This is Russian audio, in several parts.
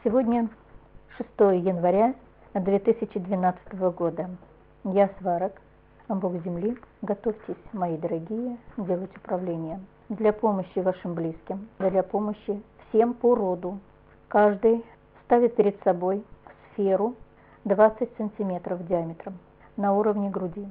Сегодня 6 января 2012 года. Я Сварог, Бог Земли. Готовьтесь, мои дорогие, делать управление. Для помощи вашим близким, для помощи всем по роду. Каждый ставит перед собой сферу 20 сантиметров диаметром на уровне груди.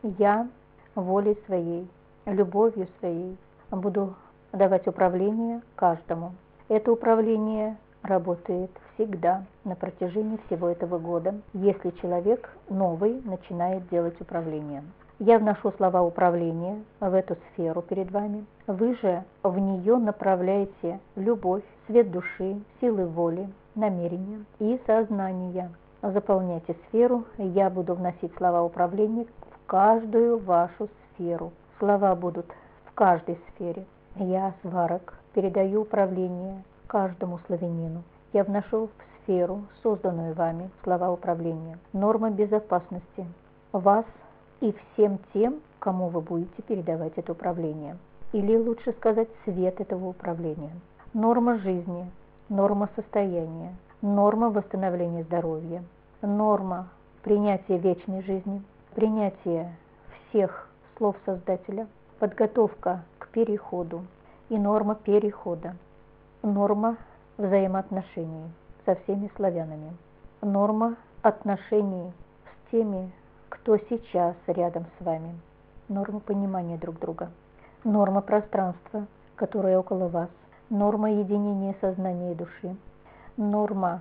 Я волей своей, любовью своей буду давать управление каждому. Это управление работает всегда на протяжении всего этого года, если человек новый начинает делать управление. Я вношу слова управления в эту сферу перед вами. Вы же в нее направляете любовь, свет души, силы воли, намерения и сознания. Заполняйте сферу, я буду вносить слова управления в каждую вашу сферу. Слова будут в каждой сфере. Я, Сварог, передаю управление каждому славянину. Я вношу в сферу, созданную вами, слова управления, нормы безопасности вас и всем тем, кому вы будете передавать это управление. Или лучше сказать, свет этого управления. Норма жизни, норма состояния, норма восстановления здоровья, норма принятия вечной жизни, принятие всех слов Создателя, подготовка к переходу и норма перехода, норма взаимоотношений со всеми славянами, норма отношений с теми, кто сейчас рядом с вами, норма понимания друг друга, норма пространства, которое около вас, норма единения сознания и души, норма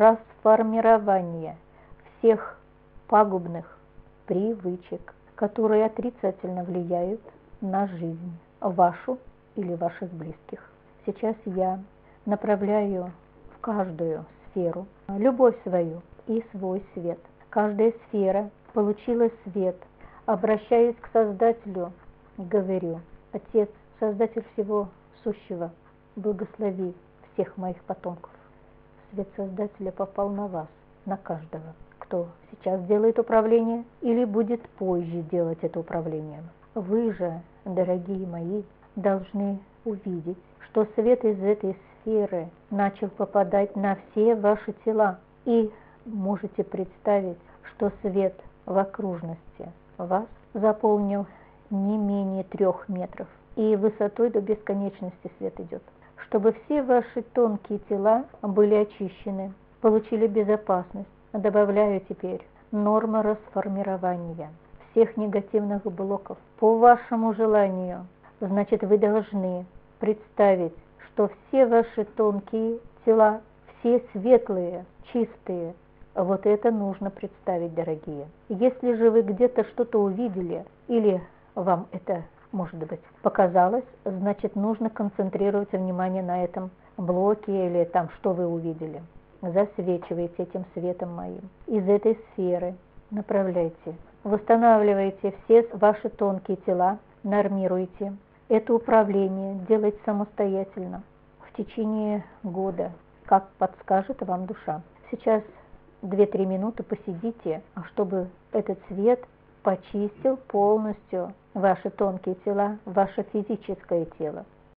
расформирования всех пагубных привычек, которые отрицательно влияют на жизнь вашу или ваших близких. Сейчас я направляю в каждую сферу любовь свою и свой свет. Каждая сфера получила свет. Обращаясь к Создателю, говорю: Отец, Создатель всего сущего, благослови всех моих потомков. Свет Создателя попал на вас, на каждого, кто сейчас делает управление или будет позже делать это управление. Вы же, дорогие мои, должны увидеть, что свет из этой сферы начал попадать на все ваши тела. И можете представить, что свет в окружности вас заполнил не менее 3 метров. И высотой до бесконечности свет идет. Чтобы все ваши тонкие тела были очищены, получили безопасность. Добавляю теперь норма расформирования всех негативных блоков по вашему желанию. Значит, вы должны представить, что все ваши тонкие тела, все светлые, чистые. Вот это нужно представить, дорогие. Если же вы где-то что-то увидели, или вам это, может быть, показалось, значит, нужно концентрировать внимание на этом блоке или там, что вы увидели. Засвечивайте этим светом моим. Из этой сферы направляйте, восстанавливайте все ваши тонкие тела, нормируйте. Это управление делать самостоятельно в течение года, как подскажет вам душа. Сейчас 2-3 минуты посидите, чтобы этот свет почистил полностью ваши тонкие тела, ваше физическое тело.